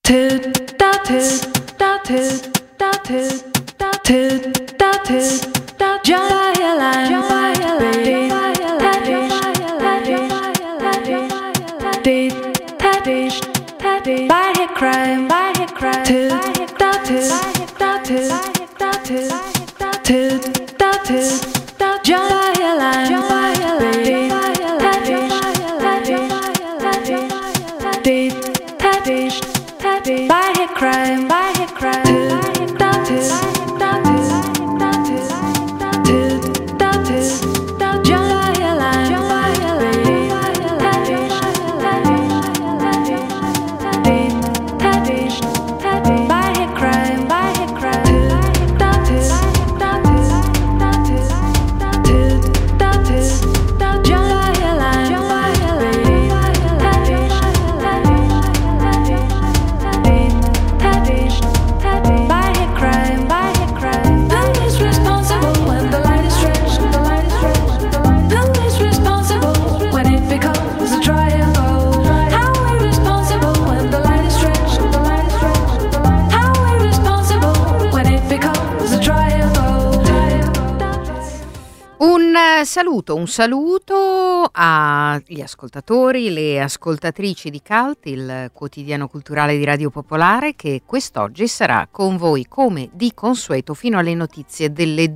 Un saluto agli ascoltatori, le ascoltatrici di CULT, il quotidiano culturale di Radio Popolare, che quest'oggi sarà con voi come di consueto fino alle notizie delle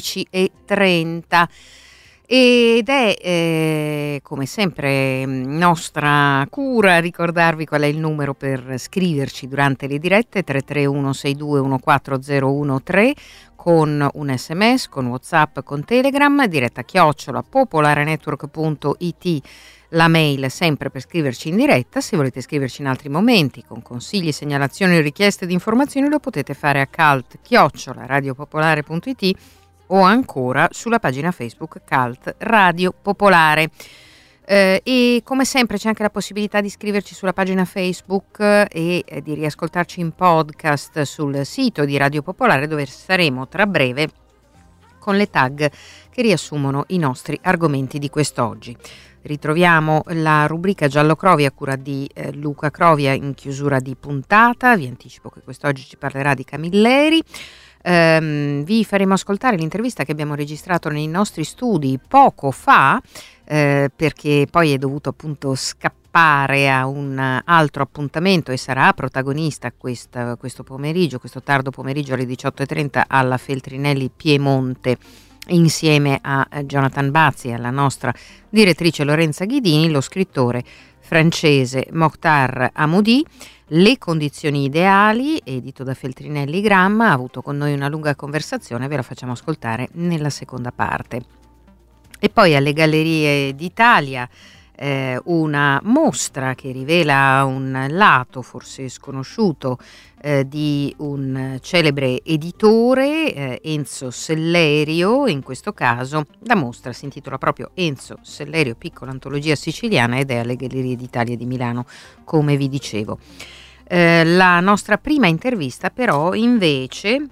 12:30. Ed è come sempre nostra cura ricordarvi qual è il numero per scriverci durante le dirette: 331 62 14013 con un sms, con WhatsApp, con Telegram, diretta @popolarenetwork.it, la mail sempre per scriverci in diretta. Se volete scriverci in altri momenti con consigli, segnalazioni o richieste di informazioni, lo potete fare a cult@radiopopolare.it o ancora sulla pagina Facebook CULT Radio Popolare. E come sempre c'è anche la possibilità di iscriverci sulla pagina Facebook e di riascoltarci in podcast sul sito di Radio Popolare, dove saremo tra breve con le tag che riassumono i nostri argomenti di quest'oggi. Ritroviamo la rubrica Giallo Crovia a cura di Luca Crovia in chiusura di puntata. Vi anticipo che quest'oggi ci parlerà di Camilleri. Vi faremo ascoltare l'intervista che abbiamo registrato nei nostri studi poco fa, perché poi è dovuto appunto scappare a un altro appuntamento e sarà protagonista questo pomeriggio, questo tardo pomeriggio alle 18:30 alla Feltrinelli Piemonte, insieme a Jonathan Bazzi e alla nostra direttrice Lorenza Ghidini, lo scrittore francese Mokhtar Hamoudi. Le condizioni ideali, edito da Feltrinelli Gramma, ha avuto con noi una lunga conversazione, ve la facciamo ascoltare nella seconda parte. E poi alle Gallerie d'Italia una mostra che rivela un lato forse sconosciuto di un celebre editore, Enzo Sellerio. In questo caso la mostra si intitola proprio Enzo Sellerio, piccola antologia siciliana, ed è alle Gallerie d'Italia di Milano, come vi dicevo. La nostra prima intervista però invece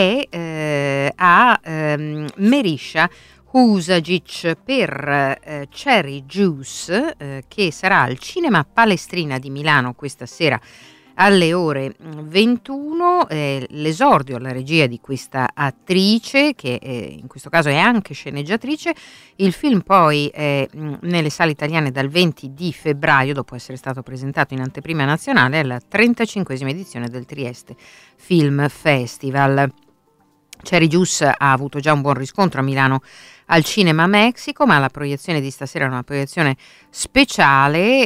è a Merisha Husagic per Cherry Juice, che sarà al Cinema Palestrina di Milano questa sera alle ore 21. L'esordio alla regia di questa attrice, che in questo caso è anche sceneggiatrice. Il film poi è nelle sale italiane dal 20 di febbraio, dopo essere stato presentato in anteprima nazionale alla 35esima edizione del Trieste Film Festival. Cherry Juice ha avuto già un buon riscontro a Milano al Cinema Mexico, ma la proiezione di stasera è una proiezione speciale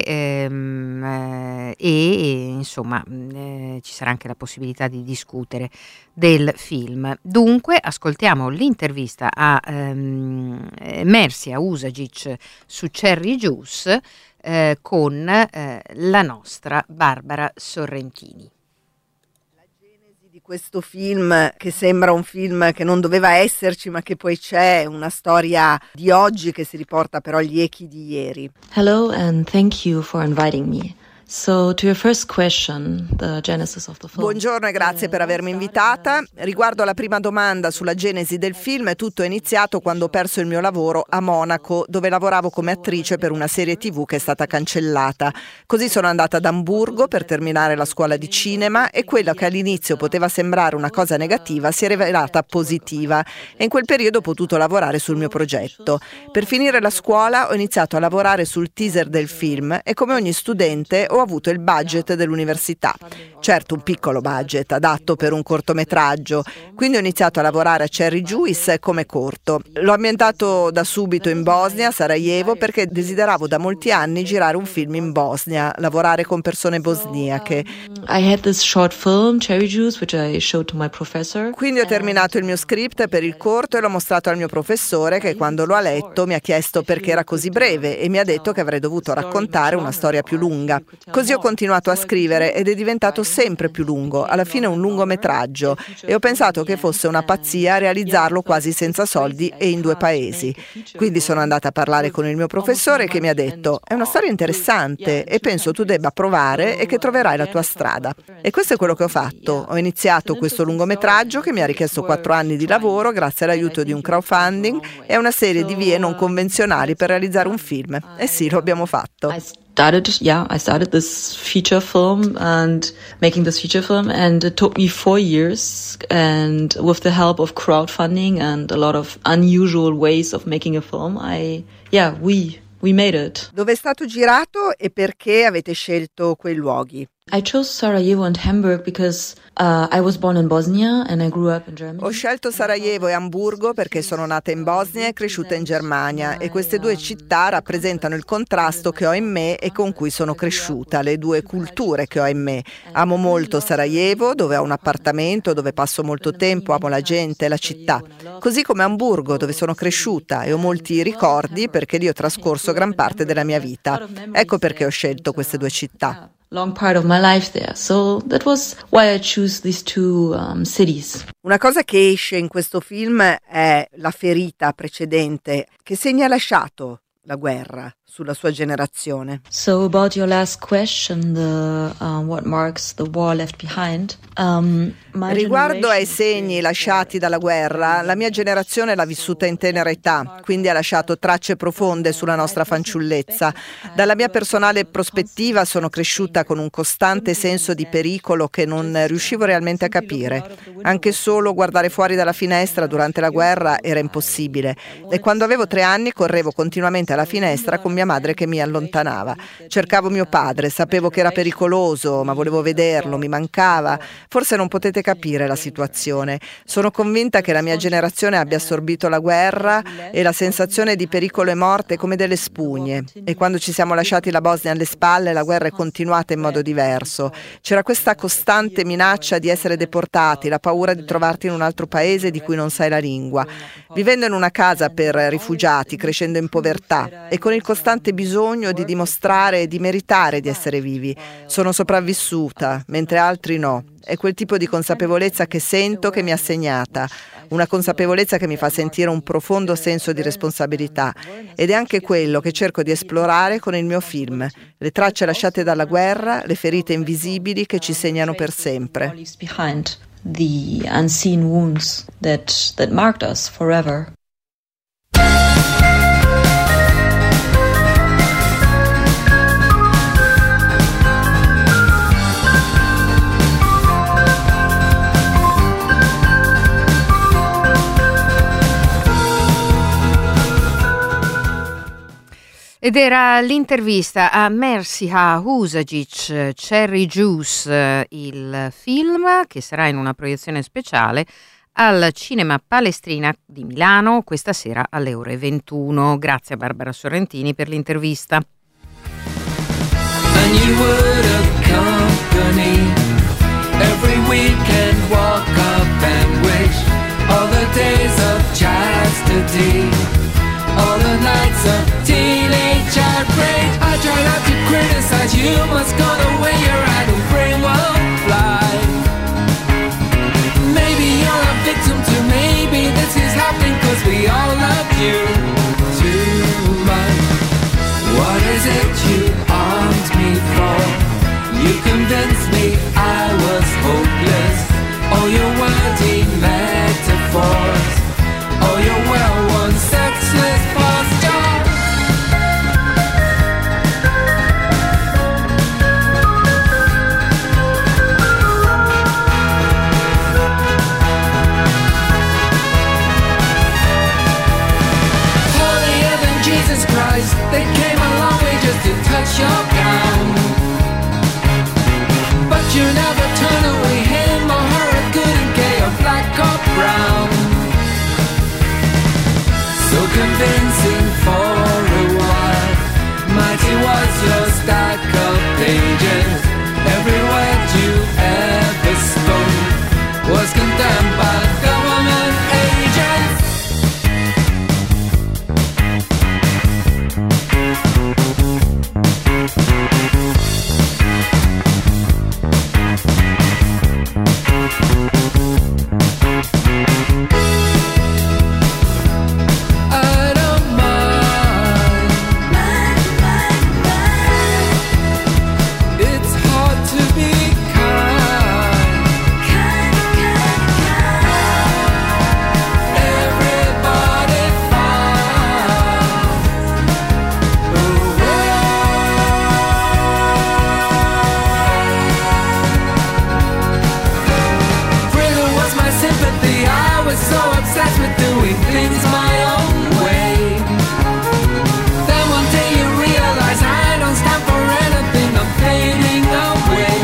e insomma ci sarà anche la possibilità di discutere del film. Dunque ascoltiamo l'intervista a Mersia Husagic su Cherry Juice con la nostra Barbara Sorrentini. Di questo film, che sembra un film che non doveva esserci ma che poi c'è, una storia di oggi che si riporta però agli echi di ieri. Hello and thank you for inviting me. So to your first question, the genesis of the film. Buongiorno e grazie per avermi invitata. Riguardo alla prima domanda sulla genesi del film, tutto è iniziato quando ho perso il mio lavoro a Monaco, dove lavoravo come attrice per una serie TV che è stata cancellata. Così sono andata ad Amburgo per terminare la scuola di cinema e quella che all'inizio poteva sembrare una cosa negativa si è rivelata positiva e in quel periodo ho potuto lavorare sul mio progetto. Per finire la scuola ho iniziato a lavorare sul teaser del film e come ogni studente ho avuto il budget dell'università. Certo, un piccolo budget, adatto per un cortometraggio. Quindi ho iniziato a lavorare a Cherry Juice come corto. L'ho ambientato da subito in Bosnia, Sarajevo, perché desideravo da molti anni girare un film in Bosnia, lavorare con persone bosniache. I had this short film, Cherry Juice, which I showed to my professor. Quindi ho terminato il mio script per il corto e l'ho mostrato al mio professore, che quando lo ha letto mi ha chiesto perché era così breve e mi ha detto che avrei dovuto raccontare una storia più lunga. Così ho continuato a scrivere ed è diventato sempre più lungo, alla fine un lungometraggio, e ho pensato che fosse una pazzia realizzarlo quasi senza soldi e in 2 paesi. Quindi sono andata a parlare con il mio professore che mi ha detto: è una storia interessante e penso tu debba provare e che troverai la tua strada. E questo è quello che ho fatto. Ho iniziato questo lungometraggio che mi ha richiesto 4 anni di lavoro grazie all'aiuto di un crowdfunding e una serie di vie non convenzionali per realizzare un film. E sì, lo abbiamo fatto. I started this feature film and making this feature film, and it took me 4 years, and with the help of crowdfunding and a lot of unusual ways of making a film, we made it. Dove è stato girato e perché avete scelto quei luoghi? I chose Sarajevo and Hamburg because I was born in Bosnia and I grew up in Germany. Ho scelto Sarajevo e Amburgo perché sono nata in Bosnia e cresciuta in Germania e queste 2 città rappresentano il contrasto che ho in me e con cui sono cresciuta, le 2 culture che ho in me. Amo molto Sarajevo, dove ho un appartamento, dove passo molto tempo, amo la gente e la città. Così come Amburgo, dove sono cresciuta e ho molti ricordi perché lì ho trascorso gran parte della mia vita. Ecco perché ho scelto queste 2 città. Long part of my life there, so that was why I chose these 2 cities. Una cosa che esce in questo film è la ferita precedente. Che segno ha lasciato la guerra sulla sua generazione? So about your last question, what marks the war left behind. Riguardo ai segni lasciati dalla guerra, la mia generazione l'ha vissuta in tenera età, quindi ha lasciato tracce profonde sulla nostra fanciullezza. Dalla mia personale prospettiva sono cresciuta con un costante senso di pericolo che non riuscivo realmente a capire. Anche solo guardare fuori dalla finestra durante la guerra era impossibile e quando avevo 3 anni correvo continuamente alla finestra con mia madre che mi allontanava. Cercavo mio padre, sapevo che era pericoloso, ma volevo vederlo, mi mancava. Forse non potete capire la situazione. Sono convinta che la mia generazione abbia assorbito la guerra e la sensazione di pericolo e morte come delle spugne. E quando ci siamo lasciati la Bosnia alle spalle, la guerra è continuata in modo diverso. C'era questa costante minaccia di essere deportati, la paura di trovarti in un altro paese di cui non sai la lingua. Vivendo in una casa per rifugiati, crescendo in povertà e con il costante bisogno di dimostrare e di meritare di essere vivi. Sono sopravvissuta, mentre altri no. È quel tipo di consapevolezza che sento che mi ha segnata, una consapevolezza che mi fa sentire un profondo senso di responsabilità ed è anche quello che cerco di esplorare con il mio film, le tracce lasciate dalla guerra, le ferite invisibili che ci segnano per sempre. The unseen wounds that marked us forever. Ed era l'intervista a Mersiha Husagic, Cherry Juice, il film che sarà in una proiezione speciale al Cinema Palestrina di Milano questa sera alle ore 21. Grazie a Barbara Sorrentini per l'intervista. Every weekend walk up and wish all the days of chastity, all the nights of teenage outrage. I try not to criticize you, must go the way your idle brain won't fly. Maybe you're a victim too, maybe this is happening cause we all love you too much. What is it you haunt me for? You convinced me I was hopeless. All your wordy metaphors, all your well-worn sexless posture. Holier than Jesus Christ, they came a long way just to touch your gown. But you never turn away him or her, good and gay or black or brown. So convincing for a while, mighty was your stack of pages. Every word you ever spoke was condemned by government agents. I don't mind. It's hard to be kind. Everybody fine. Freedom was my sympathy. I was so obsessed with doing things my own way. Then one day you realize I don't stand for anything. I'm fading away.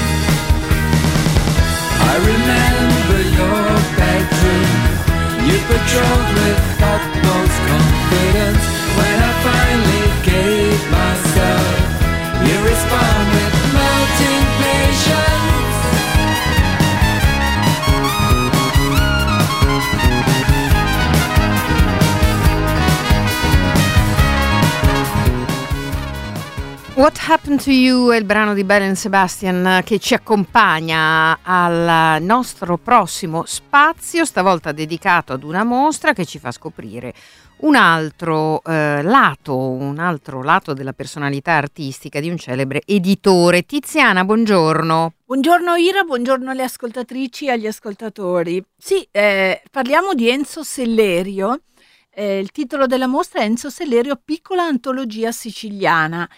I remember your bedroom. You patrolled with utmost confidence. When I finally gave myself, you respond with melting patience. What Happened to You è il brano di Belle and Sebastian che ci accompagna al nostro prossimo spazio, stavolta dedicato ad una mostra che ci fa scoprire un altro lato della personalità artistica di un celebre editore. Tiziana, buongiorno. Buongiorno Ira, buongiorno alle ascoltatrici e agli ascoltatori. Sì, parliamo di Enzo Sellerio. Il titolo della mostra è Enzo Sellerio, piccola antologia siciliana.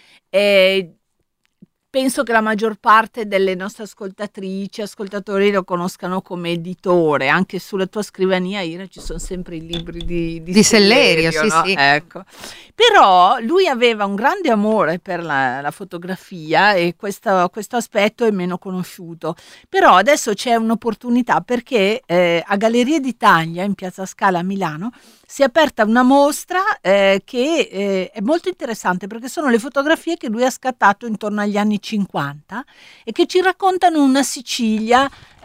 Penso che la maggior parte delle nostre ascoltatrici, ascoltatori lo conoscano come editore. Anche sulla tua scrivania, Ira, ci sono sempre i libri di Sellerio, sì, no? sì. Ecco. Però lui aveva un grande amore per la fotografia e questo aspetto è meno conosciuto. Però adesso c'è un'opportunità perché a Gallerie d'Italia, in Piazza Scala a Milano, si è aperta una mostra che è molto interessante perché sono le fotografie che lui ha scattato intorno agli anni 50 e che ci raccontano una Sicilia,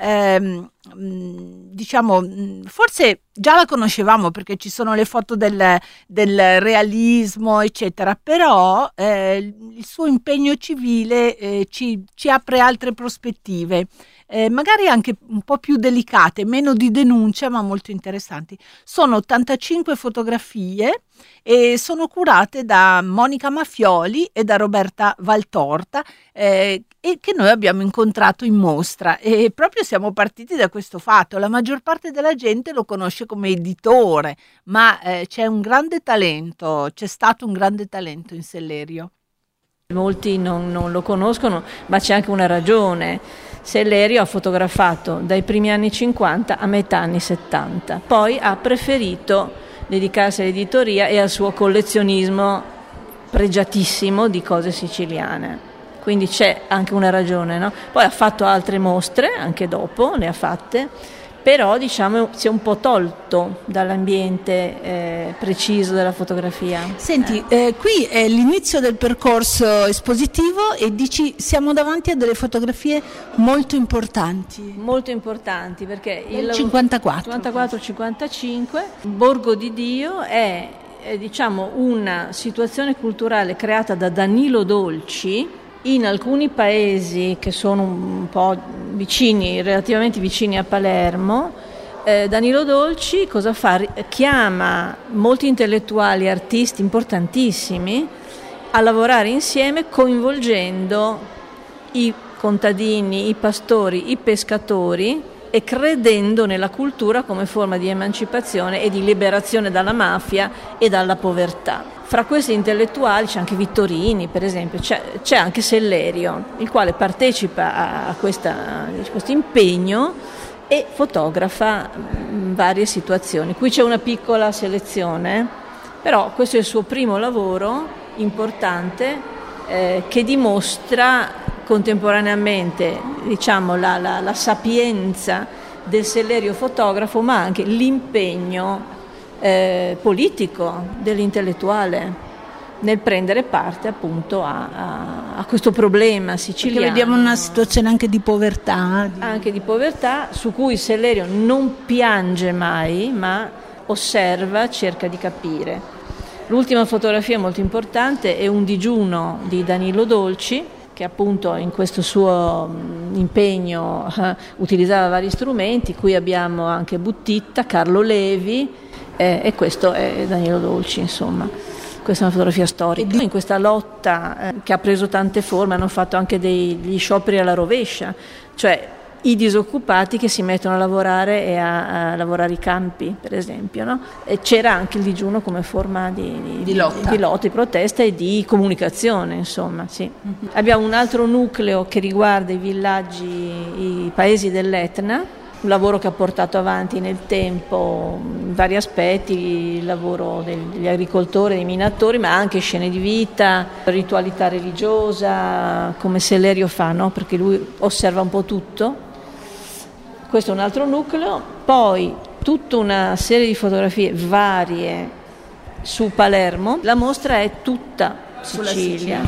diciamo, forse già la conoscevamo perché ci sono le foto del realismo eccetera, però il suo impegno civile ci apre altre prospettive. Magari anche un po' più delicate, meno di denuncia ma molto interessanti. Sono 85 fotografie e sono curate da Monica Maffioli e da Roberta Valtorta e che noi abbiamo incontrato in mostra e proprio siamo partiti da questo fatto. La maggior parte della gente lo conosce come editore, ma c'è stato un grande talento in Sellerio. Molti non lo conoscono, ma c'è anche una ragione. Sellerio ha fotografato dai primi anni 50 a metà anni 70, poi ha preferito dedicarsi all'editoria e al suo collezionismo pregiatissimo di cose siciliane. Quindi c'è anche una ragione, no? Poi ha fatto altre mostre, anche dopo le ha fatte, però diciamo si è un po' tolto dall'ambiente preciso della fotografia. Senti, qui è l'inizio del percorso espositivo e dici siamo davanti a delle fotografie molto importanti. Molto importanti perché il 54-55 Borgo di Dio è diciamo una situazione culturale creata da Danilo Dolci in alcuni paesi che sono un po' vicini, relativamente vicini a Palermo. Danilo Dolci cosa fa? Chiama molti intellettuali, artisti importantissimi a lavorare insieme coinvolgendo i contadini, i pastori, i pescatori, e credendo nella cultura come forma di emancipazione e di liberazione dalla mafia e dalla povertà. Fra questi intellettuali c'è anche Vittorini, per esempio, c'è anche Sellerio, il quale partecipa a questo impegno e fotografa varie situazioni. Qui c'è una piccola selezione, però questo è il suo primo lavoro importante che dimostra contemporaneamente, diciamo, la sapienza del Sellerio fotografo, ma anche l'impegno politico dell'intellettuale nel prendere parte appunto a questo problema siciliano. Perché vediamo una situazione anche di povertà. Anche di povertà, su cui Sellerio non piange mai, ma osserva, cerca di capire. L'ultima fotografia molto importante è Un digiuno di Danilo Dolci, che appunto in questo suo impegno utilizzava vari strumenti. Qui abbiamo anche Buttitta, Carlo Levi e questo è Danilo Dolci, insomma. Questa è una fotografia storica. In questa lotta che ha preso tante forme hanno fatto anche degli scioperi alla rovescia, cioè i disoccupati che si mettono a lavorare e a lavorare i campi, per esempio, no? E c'era anche il digiuno come forma di lotta, di protesta e di comunicazione, insomma, sì. Abbiamo un altro nucleo che riguarda i villaggi, i paesi dell'Etna, un lavoro che ha portato avanti nel tempo in vari aspetti, il lavoro degli agricoltori, dei minatori, ma anche scene di vita, ritualità religiosa, come Sellerio fa, no? Perché lui osserva un po' tutto. Questo è un altro nucleo, poi tutta una serie di fotografie varie su Palermo. La mostra è tutta Sicilia.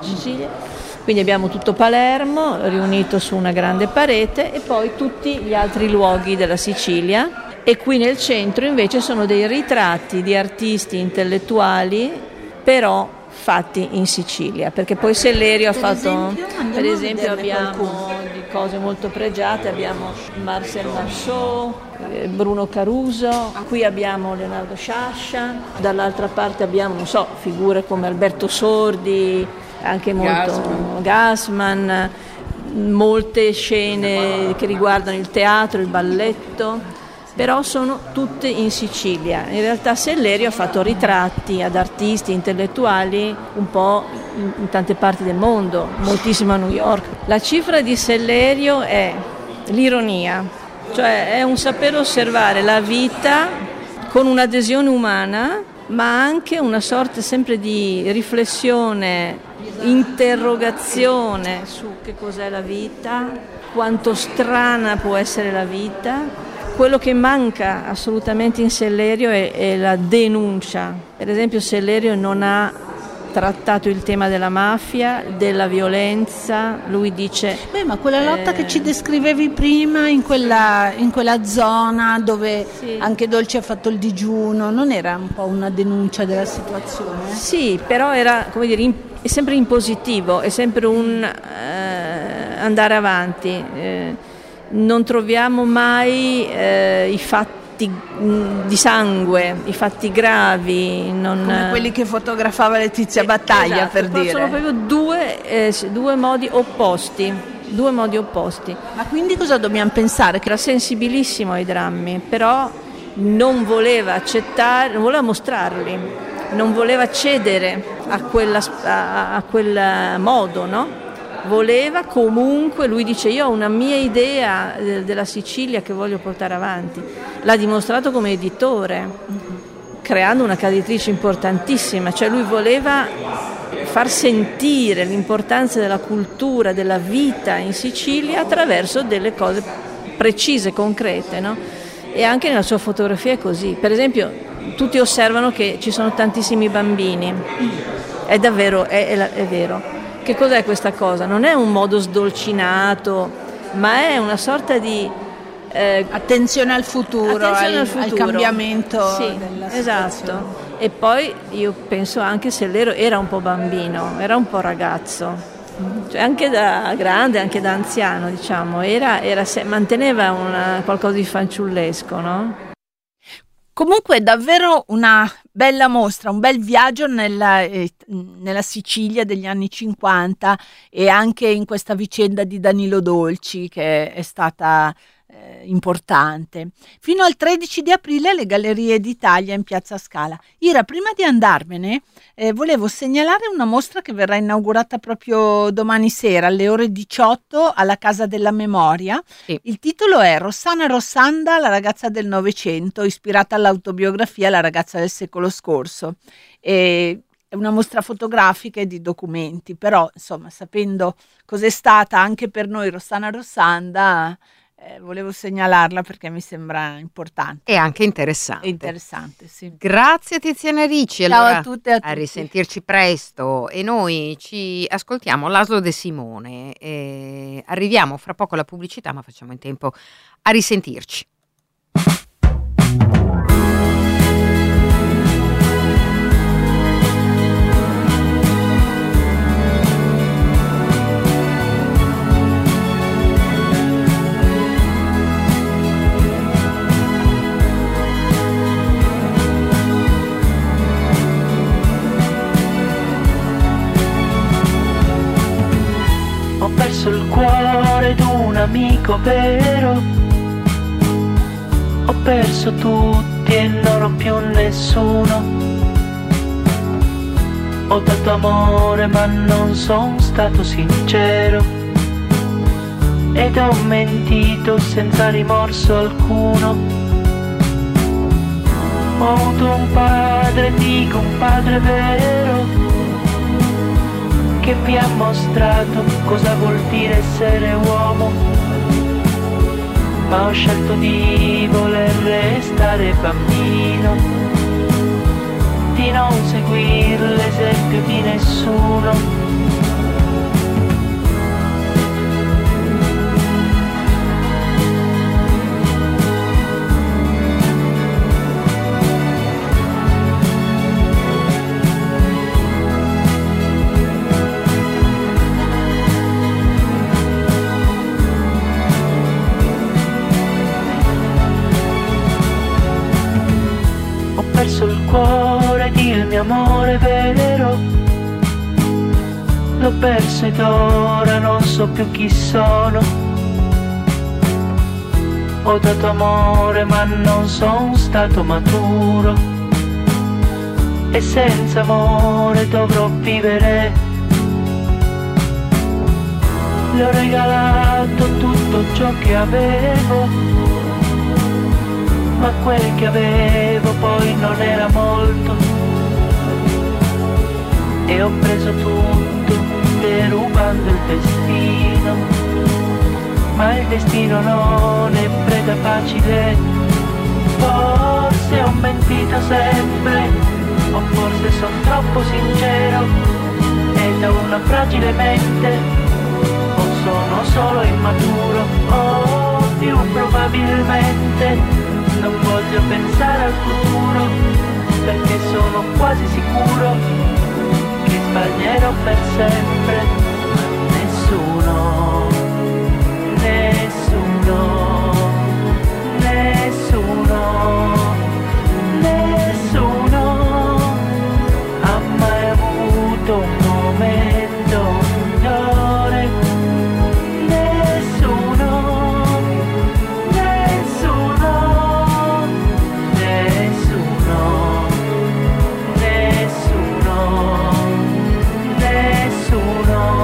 Quindi abbiamo tutto Palermo riunito su una grande parete e poi tutti gli altri luoghi della Sicilia, e qui nel centro invece sono dei ritratti di artisti intellettuali, però fatti in Sicilia, perché poi Sellerio ha fatto, per esempio abbiamo di cose molto pregiate, abbiamo Marcel Marceau, Bruno Caruso, qui abbiamo Leonardo Sciascia, dall'altra parte abbiamo, non so, figure come Alberto Sordi, anche molto Gassman, molte scene che riguardano il teatro, il balletto, però sono tutte in Sicilia. In realtà Sellerio ha fatto ritratti ad artisti intellettuali un po' in tante parti del mondo, moltissimo a New York. La cifra di Sellerio è l'ironia, cioè è un saper osservare la vita con un'adesione umana, ma anche una sorta sempre di riflessione, interrogazione su che cos'è la vita, quanto strana può essere la vita. Quello che manca assolutamente in Sellerio è la denuncia. Per esempio Sellerio non ha trattato il tema della mafia, della violenza. Lui dice... ma quella lotta che ci descrivevi prima in quella zona dove sì, anche Dolci ha fatto il digiuno, non era un po' una denuncia della situazione? Sì, però era, come dire, è sempre in positivo, è sempre un andare avanti. Non troviamo mai i fatti di sangue, i fatti gravi, come quelli che fotografava Letizia Battaglia, esatto, per dire. Sono proprio due modi opposti. Ma quindi cosa dobbiamo pensare? Era sensibilissimo ai drammi, però non voleva accettare, non voleva mostrarli, non voleva cedere a quel modo, no? Voleva comunque, lui dice, io ho una mia idea della Sicilia che voglio portare avanti. L'ha dimostrato come editore, creando una casa editrice importantissima, cioè lui voleva far sentire l'importanza della cultura, della vita in Sicilia attraverso delle cose precise, concrete, no? E anche nella sua fotografia è così. Per esempio, tutti osservano che ci sono tantissimi bambini, è davvero, è vero. Che cos'è questa cosa? Non è un modo sdolcinato, ma è una sorta di attenzione al futuro, al cambiamento. Sì, della esatto. situazione. E poi io penso anche Sellerio era un po' bambino, era un po' ragazzo, cioè anche da grande, anche da anziano, diciamo, manteneva qualcosa di fanciullesco, no? Comunque davvero una bella mostra, un bel viaggio nella Sicilia degli anni 50 e anche in questa vicenda di Danilo Dolci che è stata importante. Fino al 13 di aprile alle Gallerie d'Italia in Piazza Scala. Ira, prima di andarmene volevo segnalare una mostra che verrà inaugurata proprio domani sera alle ore 18 alla Casa della Memoria. Sì. Il titolo è Rossana Rossanda, la ragazza del Novecento, ispirata all'autobiografia La ragazza del secolo scorso. È una mostra fotografica e di documenti, però insomma, sapendo cos'è stata anche per noi Rossana Rossanda, volevo segnalarla perché mi sembra importante. E anche interessante. È interessante, sì. Grazie Tiziana Ricci. Ciao Allora, a tutte e a tutti. a risentirci presto e noi ci ascoltiamo l'Aslo De Simone. Arriviamo fra poco alla pubblicità, ma facciamo in tempo a risentirci. Ho perso il cuore d'un amico vero, ho perso tutti e non ho più nessuno. Ho dato amore ma non son stato sincero ed ho mentito senza rimorso alcuno. Ho avuto un padre, dico un padre vero, che mi ha mostrato cosa vuol dire essere uomo, ma ho scelto di voler restare bambino, di non seguire l'esempio di nessuno. Il cuore ed il mio amore vero l'ho perso ed ora non so più chi sono. Ho dato amore ma non son stato maturo e senza amore dovrò vivere. Le ho regalato tutto ciò che avevo, ma quel che avevo poi non era molto e ho preso tutto derubando il destino, ma il destino non è preda facile. Forse ho mentito sempre o forse sono troppo sincero ed ho una fragile mente o sono solo immaturo o più probabilmente non voglio pensare al futuro perché sono quasi sicuro che sbaglierò per sempre. Nessuno, nessuno, nessuno, nessuno ha mai avuto un momento migliore. Nessuno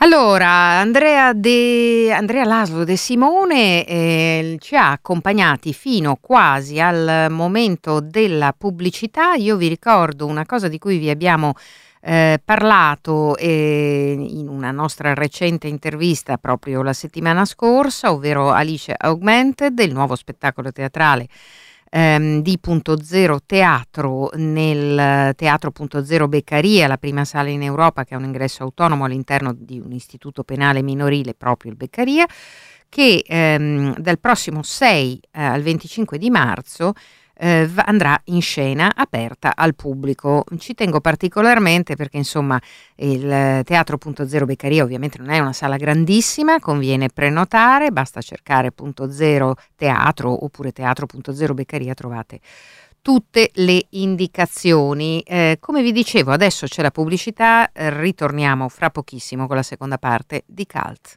Allora, Andrea Laszlo De Simone ci ha accompagnati fino quasi al momento della pubblicità. Io vi ricordo una cosa di cui vi abbiamo parlato in una nostra recente intervista proprio la settimana scorsa, ovvero Alice Augmented, il nuovo spettacolo teatrale di Punto Zero Teatro nel Teatro Punto Zero Beccaria, la prima sala in Europa che ha un ingresso autonomo all'interno di un istituto penale minorile, proprio il Beccaria, che dal prossimo 6 al 25 di marzo andrà in scena aperta al pubblico. Ci tengo particolarmente perché insomma il Teatro Punto Zero Beccaria ovviamente non è una sala grandissima, conviene prenotare, basta cercare Punto Zero Teatro oppure Teatro Punto Zero Beccaria, trovate tutte le indicazioni. Come vi dicevo, adesso c'è la pubblicità, ritorniamo fra pochissimo con la seconda parte di Cult.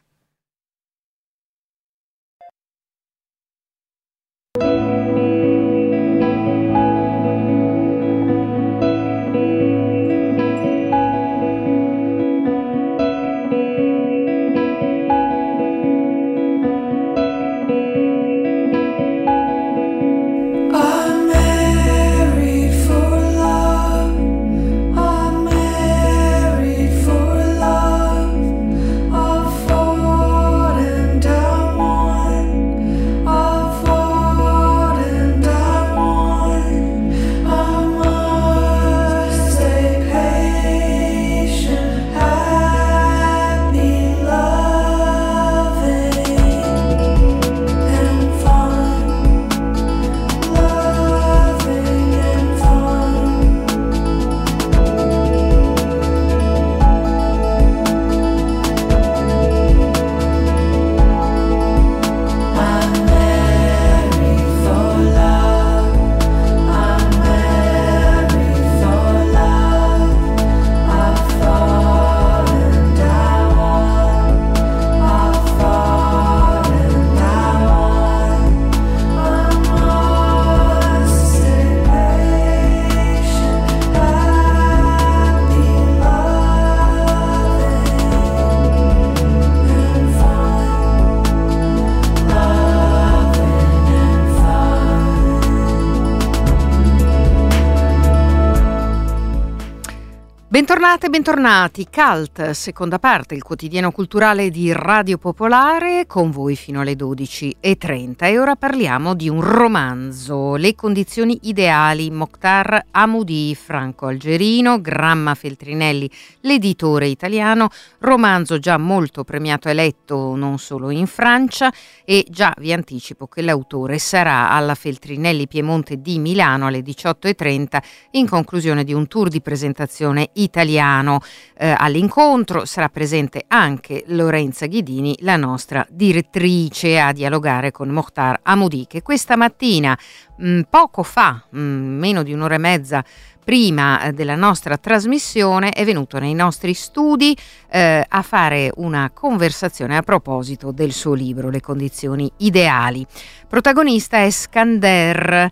Bentornate, bentornati. Cult, seconda parte, il quotidiano culturale di Radio Popolare, con voi fino alle 12:30. E ora parliamo di un romanzo, Le condizioni ideali, Mokhtar Hamoudi, franco-algerino, Gramma Feltrinelli, l'editore italiano, romanzo già molto premiato e letto non solo in Francia, e già vi anticipo che l'autore sarà alla Feltrinelli Piemonte di Milano alle 18:30 in conclusione di un tour di presentazione italiano. All'incontro sarà presente anche Lorenza Ghidini, la nostra direttrice, a dialogare con Mokhtar Hamoudi, che questa mattina, poco fa, meno di un'ora e mezza prima della nostra trasmissione, è venuto nei nostri studi a fare una conversazione a proposito del suo libro Le condizioni ideali. Protagonista è Skander,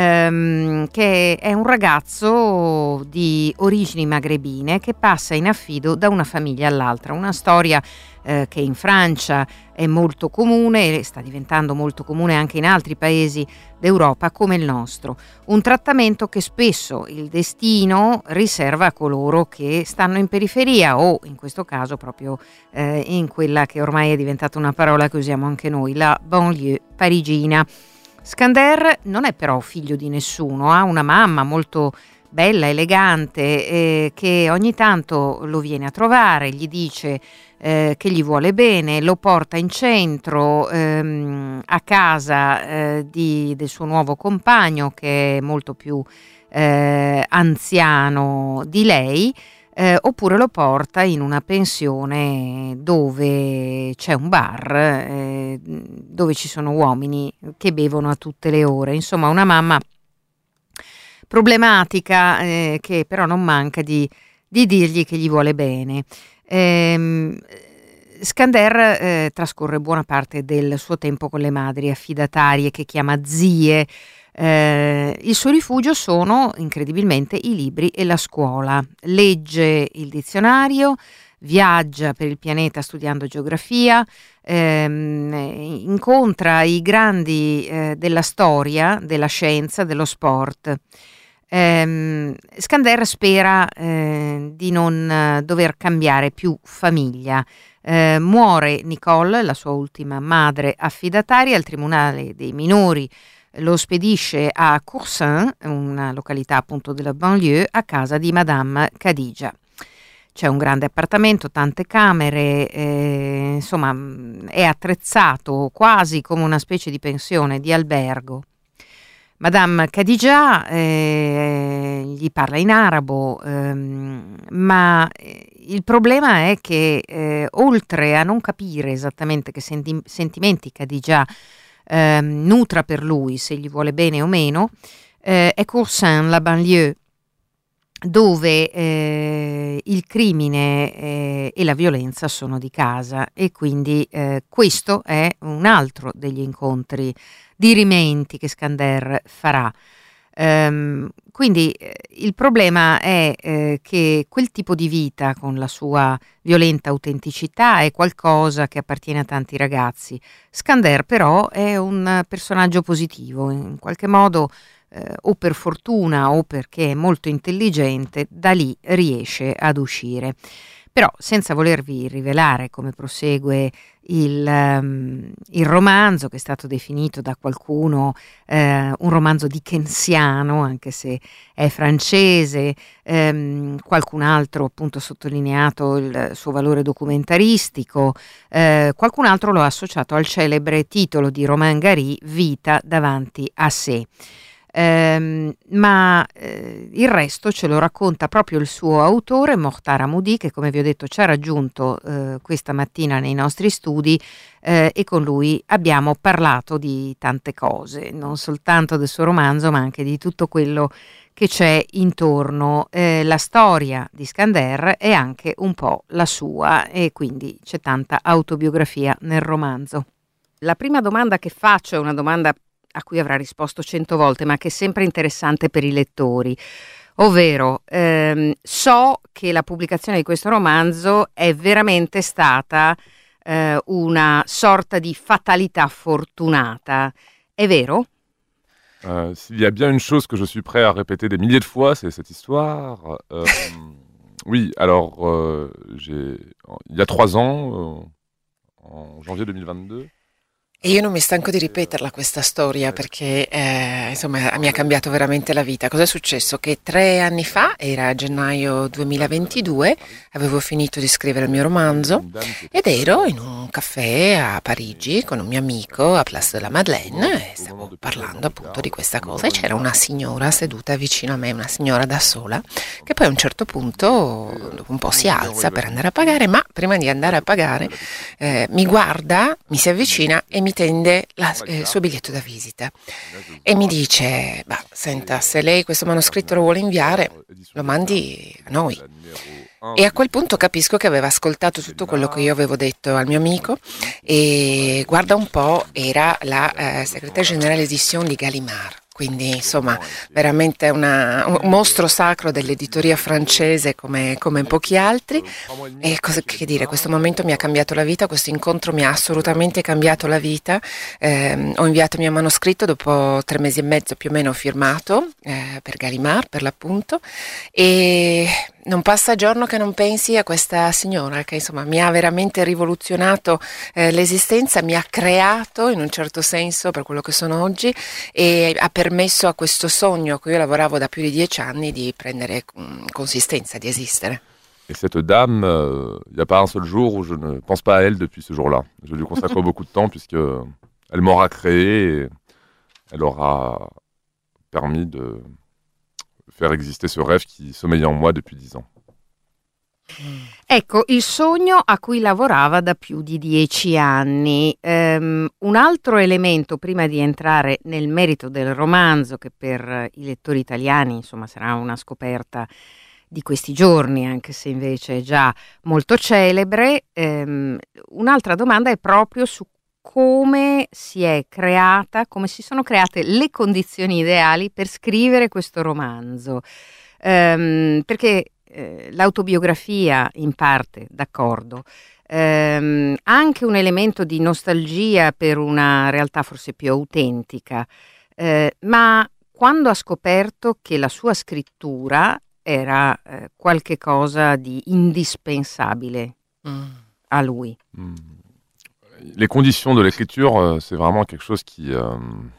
che è un ragazzo di origini magrebine che passa in affido da una famiglia all'altra, una storia che in Francia è molto comune e sta diventando molto comune anche in altri paesi d'Europa come il nostro, un trattamento che spesso il destino riserva a coloro che stanno in periferia o in questo caso proprio in quella che ormai è diventata una parola che usiamo anche noi, la banlieue parigina. Skander non è però figlio di nessuno, ha una mamma molto bella, elegante, che ogni tanto lo viene a trovare, gli dice che gli vuole bene, lo porta in centro a casa del suo nuovo compagno, che è molto più anziano di lei, oppure lo porta in una pensione dove c'è un bar, dove ci sono uomini che bevono a tutte le ore. Insomma, una mamma problematica, che però non manca di dirgli che gli vuole bene. Skander trascorre buona parte del suo tempo con le madri affidatarie, che chiama zie. Il suo rifugio sono incredibilmente i libri e la scuola. Legge il dizionario, viaggia per il pianeta studiando geografia, incontra i grandi della storia, della scienza, dello sport. Skander spera di non dover cambiare più famiglia. Muore Nicole, la sua ultima madre affidataria. Il tribunale dei minori lo spedisce a Coursin, una località appunto della banlieue, a casa di Madame Khadija. C'è un grande appartamento, tante camere, insomma è attrezzato quasi come una specie di pensione, di albergo. Madame Khadija gli parla in arabo, ma il problema è che oltre a non capire esattamente che sentimenti Khadija nutra per lui, se gli vuole bene o meno, è Coursin, la banlieue, dove il crimine e la violenza sono di casa, e quindi questo è un altro degli incontri dirimenti che Skander farà. Quindi il problema è che quel tipo di vita, con la sua violenta autenticità, è qualcosa che appartiene a tanti ragazzi. Skander però è un personaggio positivo, in qualche modo o per fortuna o perché è molto intelligente, da lì riesce ad uscire. Però, senza volervi rivelare come prosegue il romanzo, che è stato definito da qualcuno un romanzo dickensiano, anche se è francese, qualcun altro appunto ha sottolineato il suo valore documentaristico, qualcun altro lo ha associato al celebre titolo di Romain Gary, Vita davanti a sé. Ma il resto ce lo racconta proprio il suo autore, Mokhtar Hamoudi, che come vi ho detto ci ha raggiunto questa mattina nei nostri studi, e con lui abbiamo parlato di tante cose, non soltanto del suo romanzo ma anche di tutto quello che c'è intorno, la storia di Skander e anche un po' la sua, e quindi c'è tanta autobiografia nel romanzo. La prima domanda che faccio è una domanda a cui avrà risposto 100 volte, ma che è sempre interessante per i lettori, ovvero so che la pubblicazione di questo romanzo è veramente stata una sorta di fatalità fortunata, è vero? S'il y a bien une chose que je suis prêt à répéter des milliers de fois, c'est cette histoire. Oui, alors il y a 3 ans, en janvier 2022. E io non mi stanco di ripeterla questa storia, perché insomma mi ha cambiato veramente la vita. Cos'è successo? Che 3 anni fa, era gennaio 2022, avevo finito di scrivere il mio romanzo ed ero in un caffè a Parigi con un mio amico a Place de la Madeleine e stavo parlando appunto di questa cosa, e c'era una signora seduta vicino a me, una signora da sola, che poi a un certo punto dopo un po' si alza per andare a pagare, ma prima di andare a pagare mi guarda, mi si avvicina e mi tende il suo biglietto da visita e mi dice: senta, se lei questo manoscritto lo vuole inviare, lo mandi a noi. E a quel punto capisco che aveva ascoltato tutto quello che io avevo detto al mio amico, e guarda un po', era la segretaria generale edition di Gallimard. Quindi insomma veramente un mostro sacro dell'editoria francese come pochi altri. E cosa che dire, questo momento mi ha cambiato la vita, questo incontro mi ha assolutamente cambiato la vita. Ho inviato il mio manoscritto dopo 3 mesi e mezzo più o meno firmato per Gallimard per l'appunto, e non passa giorno che non pensi a questa signora che insomma mi ha veramente rivoluzionato l'esistenza, mi ha creato in un certo senso per quello che sono oggi, e ha permesso a questo sogno a cui io lavoravo da più di 10 anni di prendere consistenza, di esistere. Et cette dame, il n'y a pas un seul jour où je ne pense pas à elle depuis ce jour-là. Je lui consacre beaucoup de temps puisque elle m'aura créé et elle aura permis de faire exister ce rêve qui sommeillait en moi depuis 10 ans. Ecco, il sogno a cui lavorava da più di 10 anni. Un altro elemento, prima di entrare nel merito del romanzo, che per i lettori italiani insomma sarà una scoperta di questi giorni, anche se invece è già molto celebre, un'altra domanda è proprio su come si sono create le condizioni ideali per scrivere questo romanzo, perché l'autobiografia in parte, d'accordo, anche un elemento di nostalgia per una realtà forse più autentica, ma quando ha scoperto che la sua scrittura era qualche cosa di indispensabile a lui. Les conditions de l'écriture, c'est vraiment quelque chose qui est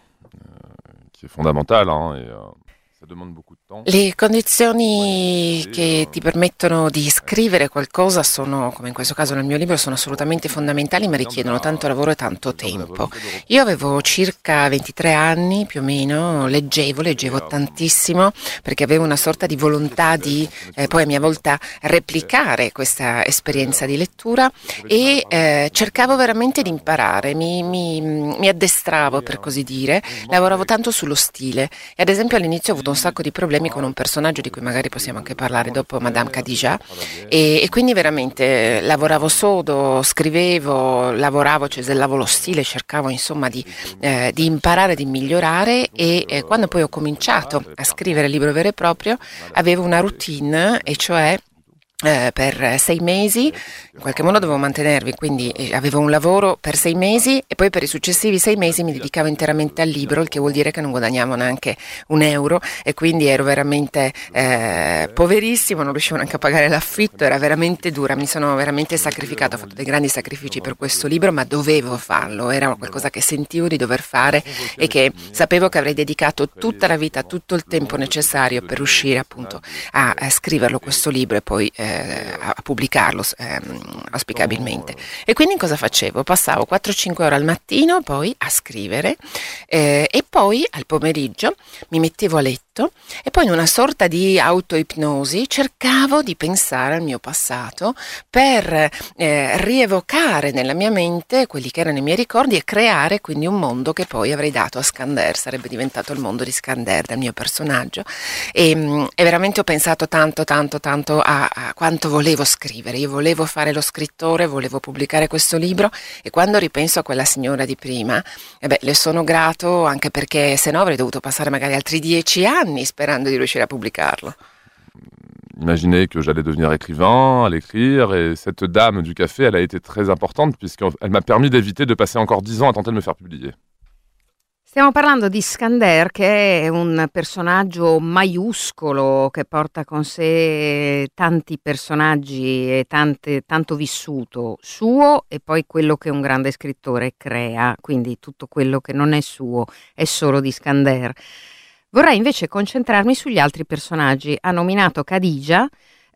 fondamental, hein, et ça demande beaucoup de temps. Le condizioni che ti permettono di scrivere qualcosa sono, come in questo caso nel mio libro, sono assolutamente fondamentali, ma richiedono tanto lavoro e tanto tempo. Io avevo circa 23 anni più o meno, leggevo tantissimo, perché avevo una sorta di volontà di poi a mia volta replicare questa esperienza di lettura e cercavo veramente di imparare, mi addestravo, per così dire, lavoravo tanto sullo stile e ad esempio all'inizio ho avuto un sacco di problemi con un personaggio di cui magari possiamo anche parlare dopo, Madame Khadija, e quindi veramente lavoravo sodo, scrivevo, cesellavo lo stile, cercavo insomma di imparare, di migliorare e quando poi ho cominciato a scrivere il libro vero e proprio avevo una routine, e cioè per 6 mesi in qualche modo dovevo mantenervi, quindi avevo un lavoro per 6 mesi e poi per i successivi 6 mesi mi dedicavo interamente al libro, il che vuol dire che non guadagnavo neanche €1 e quindi ero veramente poverissimo, non riuscivo neanche a pagare l'affitto, era veramente dura, mi sono veramente sacrificata, ho fatto dei grandi sacrifici per questo libro, ma dovevo farlo, era qualcosa che sentivo di dover fare e che sapevo che avrei dedicato tutta la vita, tutto il tempo necessario per riuscire appunto a scriverlo questo libro e poi a pubblicarlo auspicabilmente. E quindi cosa facevo? Passavo 4-5 ore al mattino poi a scrivere e poi al pomeriggio mi mettevo a letto e poi in una sorta di autoipnosi cercavo di pensare al mio passato per rievocare nella mia mente quelli che erano i miei ricordi e creare quindi un mondo che poi avrei dato a Skander, sarebbe diventato il mondo di Skander, del mio personaggio, e veramente ho pensato tanto a quanto volevo scrivere. Io volevo fare lo scrittore, volevo pubblicare questo libro e quando ripenso a quella signora di prima, le sono grato anche perché se no avrei dovuto passare magari altri 10 anni sperando di riuscire a pubblicarlo. Imaginez que j'allais devenir écrivain, à l'écrire, et cette dame du café, elle a été très importante puisqu'elle m'a permis d'éviter de passer encore 10 ans à tenter de me faire publier. Stiamo parlando di Skander, che è un personaggio maiuscolo che porta con sé tanti personaggi e tanto vissuto suo e poi quello che un grande scrittore crea, quindi tutto quello che non è suo è solo di Skander. Vorrei invece concentrarmi sugli altri personaggi. Ha nominato Khadija,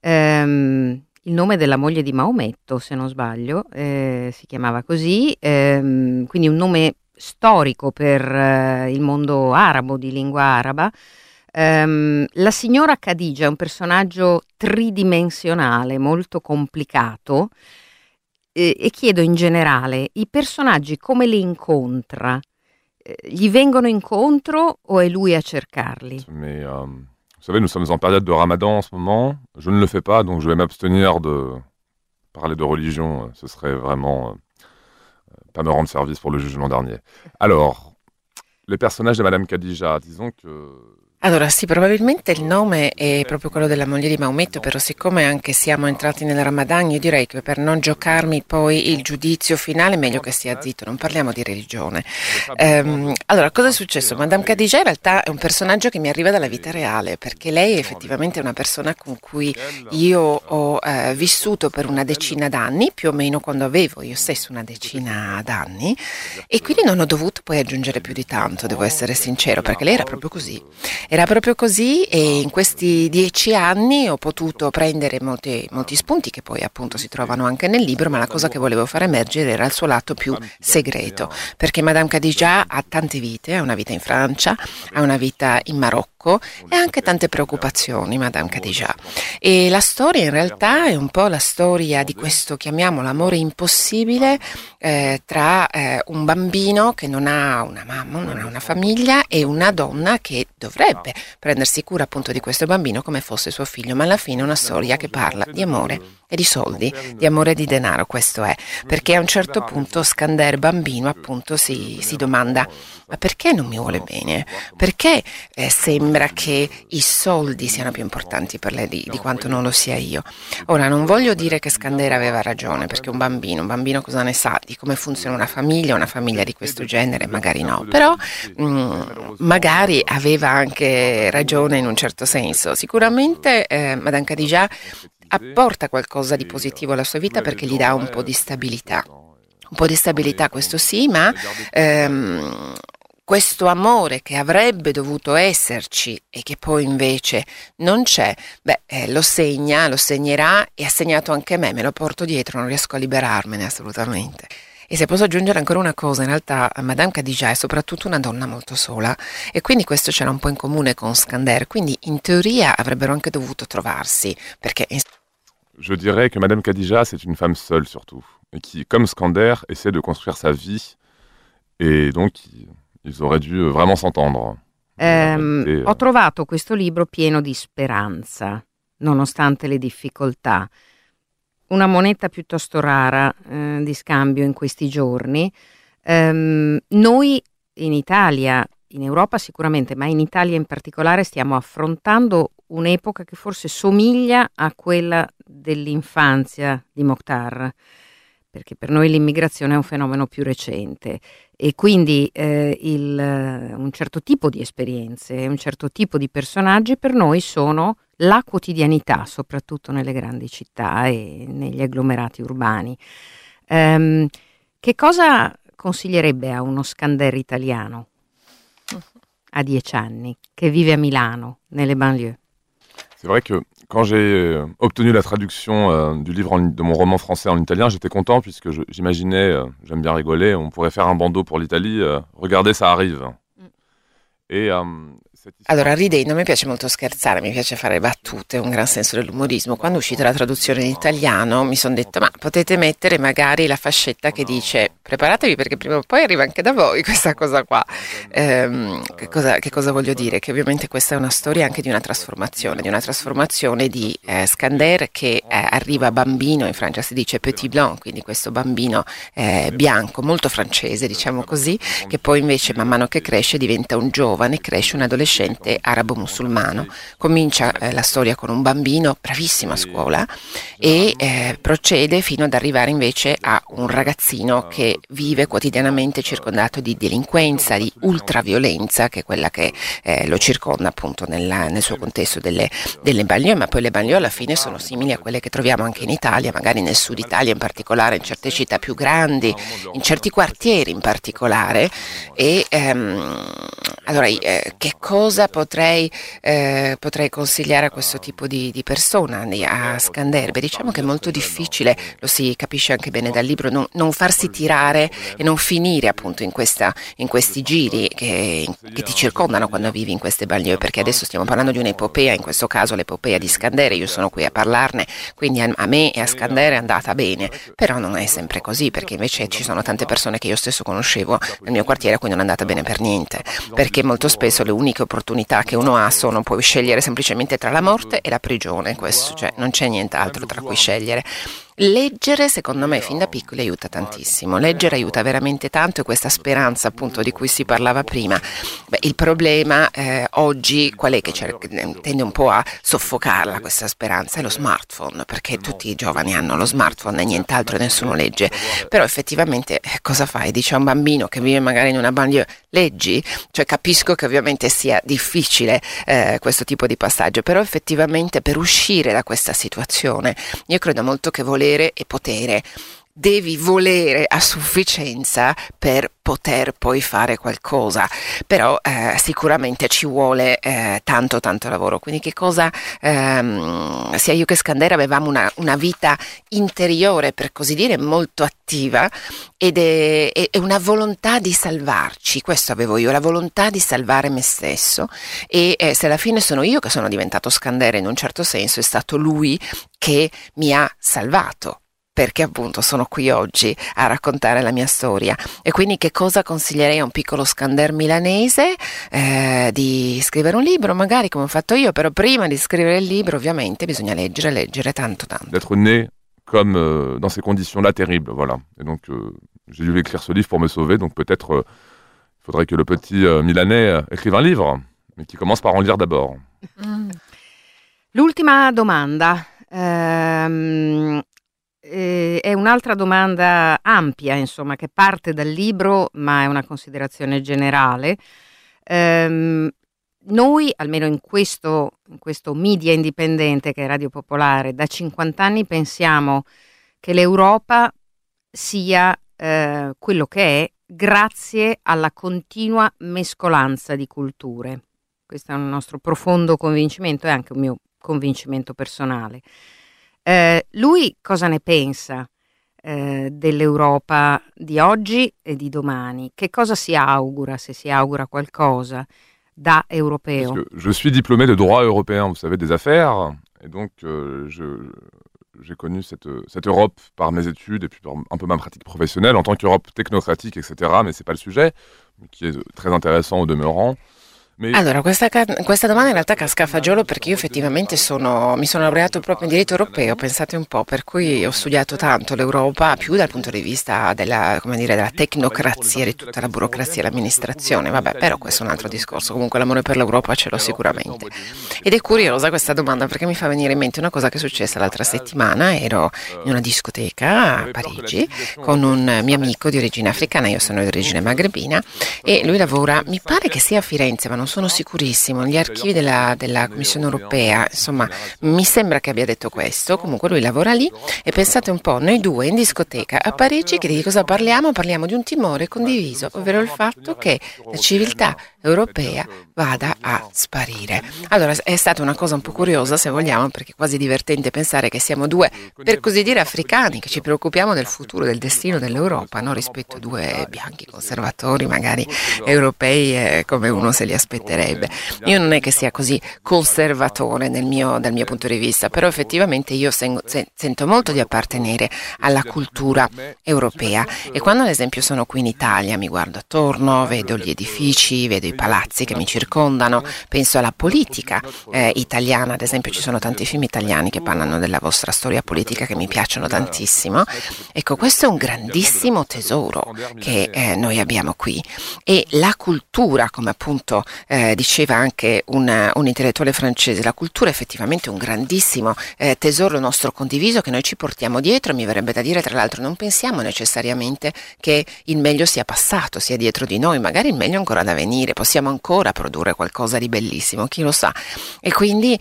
il nome della moglie di Maometto, se non sbaglio, si chiamava così, quindi un nome storico per il mondo arabo, di lingua araba. La signora Khadija è un personaggio tridimensionale, molto complicato, e chiedo in generale, i personaggi come li incontra? Gli vengono incontro o è lui a cercarli? Mais, vous savez, nous sommes en période de Ramadan en ce moment. Je ne le fais pas, donc je vais m'abstenir de parler de religion. Ce serait vraiment pas me rendre service pour le jugement dernier. Alors, les personnages de Madame Khadija, disons que... Allora sì, probabilmente il nome è proprio quello della moglie di Maometto, però siccome anche siamo entrati nel Ramadan, io direi che per non giocarmi poi il giudizio finale è meglio che stia zitto, non parliamo di religione. Allora, cosa è successo? Madame Khadija in realtà è un personaggio che mi arriva dalla vita reale, perché lei è effettivamente una persona con cui io ho vissuto per una decina d'anni, più o meno quando avevo io stesso una decina d'anni, e quindi non ho dovuto poi aggiungere più di tanto, devo essere sincero, perché lei era proprio così. Era proprio così e in questi 10 anni ho potuto prendere molti spunti che poi appunto si trovano anche nel libro, ma la cosa che volevo far emergere era il suo lato più segreto, perché Madame Khadija ha tante vite, ha una vita in Francia, ha una vita in Marocco e anche tante preoccupazioni, Madame Khadija. E la storia in realtà è un po' la storia di questo, chiamiamolo, amore impossibile tra un bambino che non ha una mamma, non ha una famiglia e una donna che dovrebbe prendersi cura appunto di questo bambino come fosse suo figlio, ma alla fine è una storia che parla di amore e di soldi, di amore e di denaro, questo è, perché a un certo punto Skander bambino appunto si domanda: ma perché non mi vuole bene? Perché sembra che i soldi siano più importanti per lei di quanto non lo sia io? Ora, non voglio dire che Skander aveva ragione, perché un bambino cosa ne sa di come funziona una famiglia di questo genere? Magari no, però magari aveva anche ragione in un certo senso. Sicuramente Madame Khadija apporta qualcosa di positivo alla sua vita perché gli dà un po' di stabilità. Un po' di stabilità, questo sì, ma questo amore che avrebbe dovuto esserci e che poi invece non c'è, lo segnerà e ha segnato anche me lo porto dietro, non riesco a liberarmene assolutamente. E se posso aggiungere ancora una cosa, in realtà Madame Khadija è soprattutto una donna molto sola e quindi questo c'era un po' in comune con Skander, quindi in teoria avrebbero anche dovuto trovarsi, perché... Je dirais que Madame Khadija, c'est une femme seule surtout, et qui, comme Skander, essaie de construire sa vie, et donc ils auraient dû vraiment s'entendre. Ho trovato questo libro pieno di speranza, nonostante le difficoltà. Una moneta piuttosto rara di scambio in questi giorni. Noi in Italia, in Europa sicuramente, ma in Italia in particolare stiamo affrontando un'epoca che forse somiglia a quella dell'infanzia di Mokhtar, perché per noi l'immigrazione è un fenomeno più recente e quindi un certo tipo di esperienze, un certo tipo di personaggi per noi sono la quotidianità, soprattutto nelle grandi città e negli agglomerati urbani. Che cosa consiglierebbe a uno Skander italiano a 10 anni che vive a Milano, nelle banlieue? C'est vrai que quand j'ai obtenu la traduction du livre de mon roman français en italien, j'étais content puisque j'imaginais, j'aime bien rigoler, on pourrait faire un bandeau pour l'Italie, regardez ça arrive. Et Allora, ridendo, a me piace molto scherzare, mi piace fare battute, un gran senso dell'umorismo. Quando è uscita la traduzione in italiano mi sono detto: ma potete mettere magari la fascetta che dice preparatevi perché prima o poi arriva anche da voi questa cosa qua. Che cosa voglio dire? Che ovviamente questa è una storia anche di una trasformazione di Skander che arriva bambino, in Francia si dice petit blanc, quindi questo bambino bianco, molto francese diciamo così, che poi invece man mano che cresce diventa un giovane, cresce un adolescente arabo-musulmano. Comincia la storia con un bambino bravissimo a scuola e procede fino ad arrivare invece a un ragazzino che vive quotidianamente circondato di delinquenza, di ultraviolenza, che è quella che lo circonda appunto nel suo contesto delle banlieue, ma poi le banlieue alla fine sono simili a quelle che troviamo anche in Italia, magari nel sud Italia in particolare, in certe città più grandi, in certi quartieri in particolare. E allora che cosa potrei consigliare a questo tipo di persona, a Skander? Diciamo che è molto difficile, lo si capisce anche bene dal libro, non farsi tirare e non finire appunto in questi giri che ti circondano quando vivi in queste banlieue, perché adesso stiamo parlando di un'epopea, in questo caso l'epopea di Skander, io sono qui a parlarne, quindi a me e a Skander è andata bene, però non è sempre così, perché invece ci sono tante persone che io stesso conoscevo nel mio quartiere a cui non è andata bene per niente, perché molto spesso le uniche opportunità che uno ha sono, puoi scegliere semplicemente tra la morte e la prigione, questo, cioè non c'è nient'altro tra cui scegliere. Leggere secondo me fin da piccoli aiuta tantissimo, leggere aiuta veramente tanto, e questa speranza appunto di cui si parlava prima. Il problema oggi qual è che tende un po' a soffocarla questa speranza? È lo smartphone, perché tutti i giovani hanno lo smartphone e nient'altro, nessuno legge, però effettivamente cosa fai? Dice a un bambino che vive magari in una banlieue, leggi? Cioè capisco che ovviamente sia difficile questo tipo di passaggio, però effettivamente per uscire da questa situazione io credo molto che volere e potere, devi volere a sufficienza per poter poi fare qualcosa, però sicuramente ci vuole tanto lavoro, quindi che cosa sia io che Skander avevamo una vita interiore, per così dire, molto attiva, ed è una volontà di salvarci. Questo avevo io, la volontà di salvare me stesso, e se alla fine sono io che sono diventato Skander, in un certo senso è stato lui che mi ha salvato, perché appunto sono qui oggi a raccontare la mia storia. E quindi che cosa consiglierei a un piccolo Skander milanese? Di scrivere un libro, magari come ho fatto io, però prima di scrivere il libro ovviamente bisogna leggere tanto. D'être né comme dans ces conditions-là terribles, voilà. Et donc, j'ai dû écrire ce livre pour me sauver, donc peut-être il faudrait que le petit Milanais écrive un livre, mais qui commence par en lire d'abord. L'ultima domanda è un'altra domanda ampia, insomma, che parte dal libro, ma è una considerazione generale. Noi, almeno in questo media indipendente che è Radio Popolare, da 50 anni pensiamo che l'Europa sia quello che è grazie alla continua mescolanza di culture. Questo è un nostro profondo convincimento e anche un mio convincimento personale. Lui cosa ne pensa dell'Europa di oggi e di domani? Che cosa si augura, se si augura qualcosa da europeo? Je suis diplômé de droit européen, vous savez, des affaires, et donc j'ai connu cette Europe par mes études et puis par un peu ma pratique professionnelle en tant qu'Europe technocratique, etc. Mais c'est pas le sujet, qui est très intéressant au demeurant. Allora, questa domanda in realtà casca a fagiolo perché io effettivamente mi sono laureato proprio in diritto europeo, pensate un po', per cui ho studiato tanto l'Europa più dal punto di vista della tecnocrazia, di tutta la burocrazia e l'amministrazione, vabbè, però questo è un altro discorso, comunque l'amore per l'Europa ce l'ho sicuramente. Ed è curiosa questa domanda perché mi fa venire in mente una cosa che è successa l'altra settimana, ero in una discoteca a Parigi con un mio amico di origine africana, io sono di origine magrebina, e lui lavora, mi pare che sia a Firenze, ma non sono sicurissimo, negli archivi della Commissione Europea, insomma, mi sembra che abbia detto questo, comunque lui lavora lì e pensate un po', noi due in discoteca a Parigi, che di cosa parliamo? Parliamo di un timore condiviso, ovvero il fatto che la civiltà europea vada a sparire. Allora, è stata una cosa un po' curiosa, se vogliamo, perché è quasi divertente pensare che siamo due, per così dire, africani, che ci preoccupiamo del futuro, del destino dell'Europa, no? Rispetto a due bianchi conservatori, magari europei, come uno se li aspetterebbe. Io non è che sia così conservatore dal mio punto di vista, però effettivamente io sento molto di appartenere alla cultura europea e quando ad esempio sono qui in Italia mi guardo attorno, vedo gli edifici, vedo i palazzi che mi circondano, penso alla politica italiana, ad esempio ci sono tanti film italiani che parlano della vostra storia politica che mi piacciono tantissimo. Ecco, questo è un grandissimo tesoro che noi abbiamo qui e la cultura, come appunto diceva anche un intellettuale francese, la cultura è effettivamente un grandissimo tesoro nostro condiviso che noi ci portiamo dietro. Mi verrebbe da dire, tra l'altro, non pensiamo necessariamente che il meglio sia passato, sia dietro di noi, magari il meglio è ancora da venire, possiamo ancora produrre qualcosa di bellissimo, chi lo sa. E quindi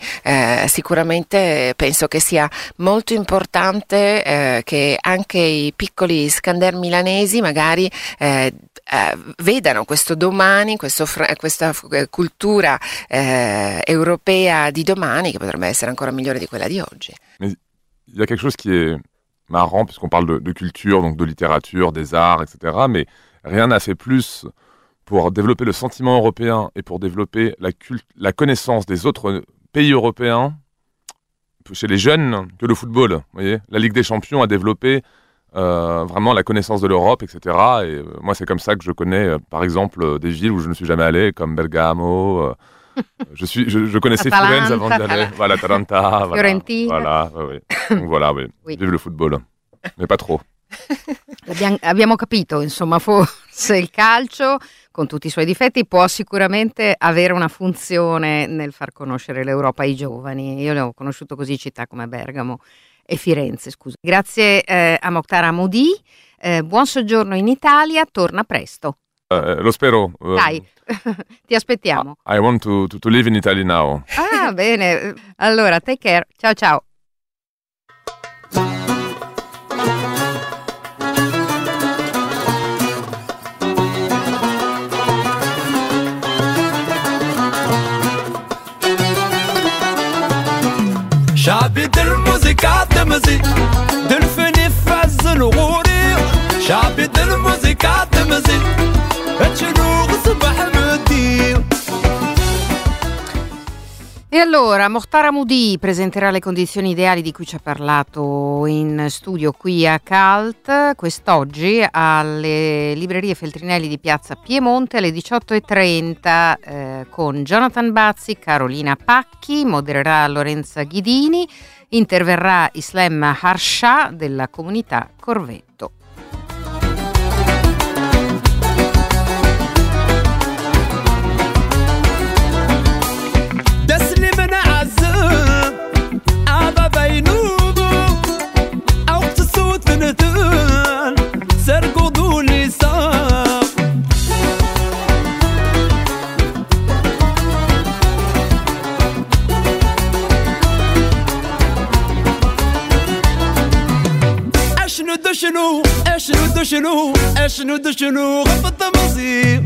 sicuramente penso che sia molto importante che anche i piccoli scander milanesi magari vedano questo domani, questa cultura europea di domani che potrebbe essere ancora migliore di quella di oggi. Mais il y a quelque chose qui est marrant puisqu'on parle de culture, donc de littérature, des arts, etc. Mais rien n'a fait plus pour développer le sentiment européen et pour développer la connaissance des autres pays européens chez les jeunes que le football. Vous voyez, la Ligue des Champions a développé vraiment la connaissance de l'Europe, etc. Et moi, c'est comme ça que je connais, par exemple, des villes où je ne suis jamais allé, comme Bergamo. Je connaissais Firenze avant d'aller. Voilà, Atalanta. Fiorentina. Voilà, oui. Donc voilà, oui. Vive le football, mais pas trop. Abbiamo capito, insomma, forse il calcio, con tutti i suoi difetti, può sicuramente avere una funzione nel far conoscere l'Europa ai giovani. Io le ho conosciuto così città come Bergamo e Firenze, scusa. Grazie a Mokhtar Hamoudi, buon soggiorno in Italia, torna presto. Lo spero. Dai, ti aspettiamo. I want to live in Italy now. Ah, bene. Allora, take care. Ciao ciao. شعبي الموسيقى تمزي دلفني فاز الغوري شعبي الموسيقى تمزي اتشنو صبح مدير. E allora, Mokhtar Hamoudi presenterà le condizioni ideali di cui ci ha parlato in studio qui a CALT quest'oggi alle librerie Feltrinelli di Piazza Piemonte alle 18:30 con Jonathan Bazzi, Carolina Pacchi, modererà Lorenza Ghidini interverrà Islem Harsha della comunità Corvetto. شنو غبط مصير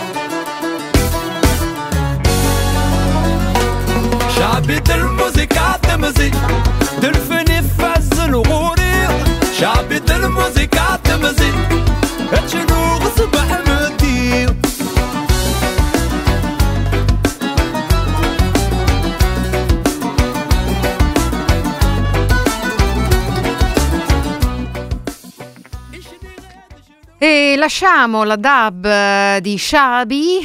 شعبي الموسيقى تمزي تلفني فز الغوري شعبي الموسيقى تمزي شنو غصبح مدير E lasciamo la dub di Shabi,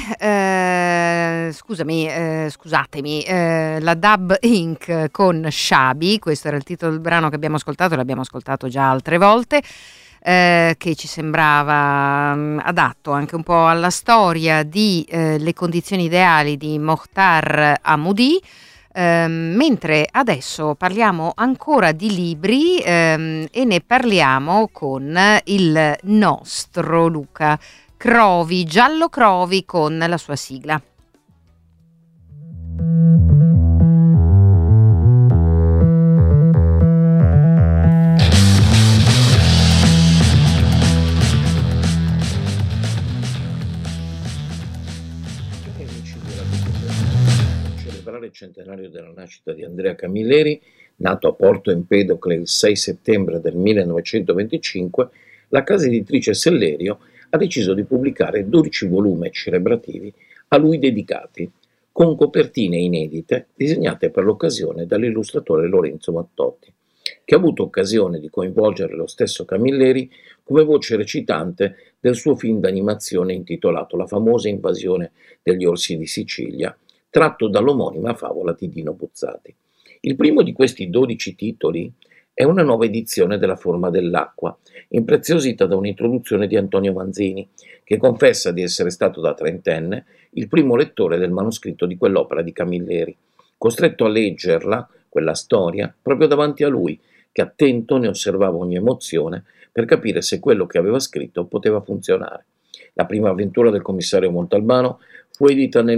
scusatemi, la Dub Inc. con Shabi, questo era il titolo del brano che abbiamo ascoltato, l'abbiamo ascoltato già altre volte, che ci sembrava adatto anche un po' alla storia di le condizioni ideali di Mohtar Hamoudi. Mentre adesso parliamo ancora di libri e ne parliamo con il nostro Luca Crovi, Giallo Crovi, con la sua sigla. Il centenario della nascita di Andrea Camilleri, nato a Porto Empedocle il 6 settembre del 1925, la casa editrice Sellerio ha deciso di pubblicare 12 volumi celebrativi a lui dedicati, con copertine inedite disegnate per l'occasione dall'illustratore Lorenzo Mattotti, che ha avuto occasione di coinvolgere lo stesso Camilleri come voce recitante del suo film d'animazione intitolato La famosa invasione degli orsi di Sicilia, tratto dall'omonima favola di Dino Buzzati. Il primo di questi 12 titoli è una nuova edizione della Forma dell'acqua, impreziosita da un'introduzione di Antonio Manzini, che confessa di essere stato da trentenne il primo lettore del manoscritto di quell'opera di Camilleri, costretto a leggerla, quella storia, proprio davanti a lui, che attento ne osservava ogni emozione per capire se quello che aveva scritto poteva funzionare. La prima avventura del commissario Montalbano fu edita nel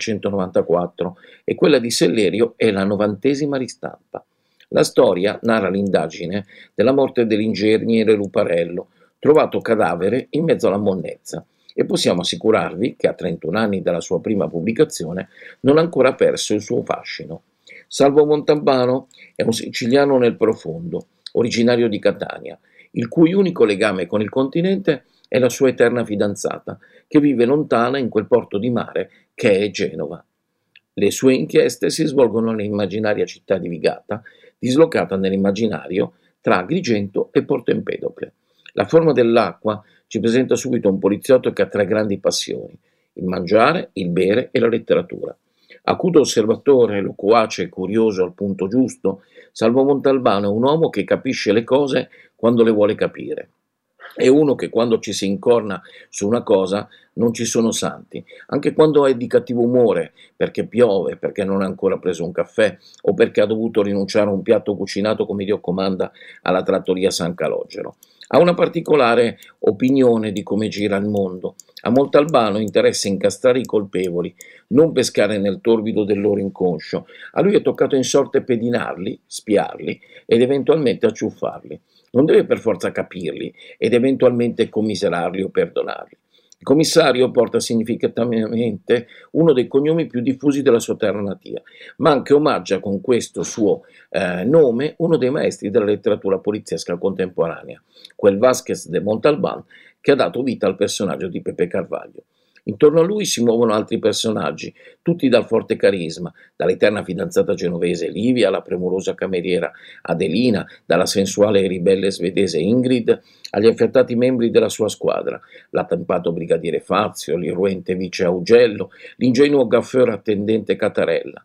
1994 e quella di Sellerio è la 90ª ristampa. La storia narra l'indagine della morte dell'ingegnere Luparello, trovato cadavere in mezzo alla monnezza, e possiamo assicurarvi che a 31 anni dalla sua prima pubblicazione non ha ancora perso il suo fascino. Salvo Montalbano è un siciliano nel profondo, originario di Catania, il cui unico legame con il continente è la sua eterna fidanzata, che vive lontana in quel porto di mare che è Genova. Le sue inchieste si svolgono nell'immaginaria città di Vigata, dislocata nell'immaginario tra Agrigento e Porto Empedocle. La Forma dell'acqua ci presenta subito un poliziotto che ha 3 grandi passioni: il mangiare, il bere e la letteratura. Acuto osservatore, loquace e curioso al punto giusto, Salvo Montalbano è un uomo che capisce le cose quando le vuole capire. È uno che quando ci si incorna su una cosa non ci sono santi, anche quando è di cattivo umore, perché piove, perché non ha ancora preso un caffè o perché ha dovuto rinunciare a un piatto cucinato come Dio comanda alla trattoria San Calogero. Ha una particolare opinione di come gira il mondo. A Montalbano interessa incastrare i colpevoli, non pescare nel torbido del loro inconscio. A lui è toccato in sorte pedinarli, spiarli ed eventualmente acciuffarli. Non deve per forza capirli ed eventualmente commiserarli o perdonarli. Il commissario porta significativamente uno dei cognomi più diffusi della sua terra natia, ma anche omaggia con questo suo nome uno dei maestri della letteratura poliziesca contemporanea, quel Vázquez de Montalbán che ha dato vita al personaggio di Pepe Carvalho. Intorno a lui si muovono altri personaggi, tutti dal forte carisma, dall'eterna fidanzata genovese Livia alla premurosa cameriera Adelina, dalla sensuale e ribelle svedese Ingrid agli affiatati membri della sua squadra, l'attempato brigadiere Fazio, l'irruente vice Augello, l'ingenuo gaffeur attendente Catarella.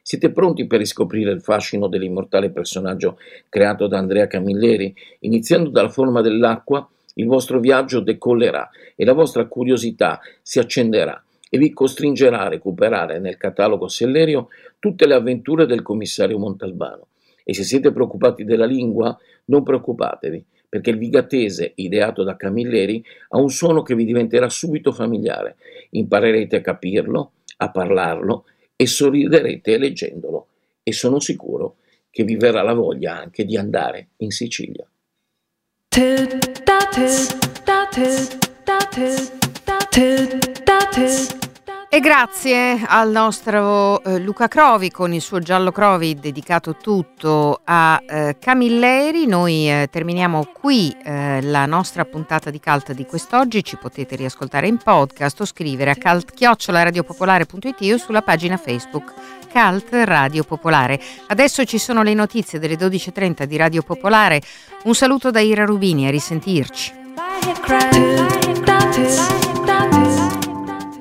Siete pronti per riscoprire il fascino dell'immortale personaggio creato da Andrea Camilleri? Iniziando dalla forma dell'acqua, il vostro viaggio decollerà e la vostra curiosità si accenderà e vi costringerà a recuperare nel catalogo Sellerio tutte le avventure del commissario Montalbano. E se siete preoccupati della lingua, non preoccupatevi, perché il vigatese ideato da Camilleri ha un suono che vi diventerà subito familiare. Imparerete a capirlo, a parlarlo e sorriderete leggendolo. E sono sicuro che vi verrà la voglia anche di andare in Sicilia. E grazie al nostro Luca Crovi con il suo Giallo Crovi dedicato tutto a Camilleri. Noi terminiamo qui la nostra puntata di Cult di quest'oggi. Ci potete riascoltare in podcast o scrivere a cult@radiopopolare.it o sulla pagina Facebook Cult Radio Popolare. Adesso ci sono le notizie delle 12:30 di Radio Popolare. Un saluto da Ira Rubini, a risentirci.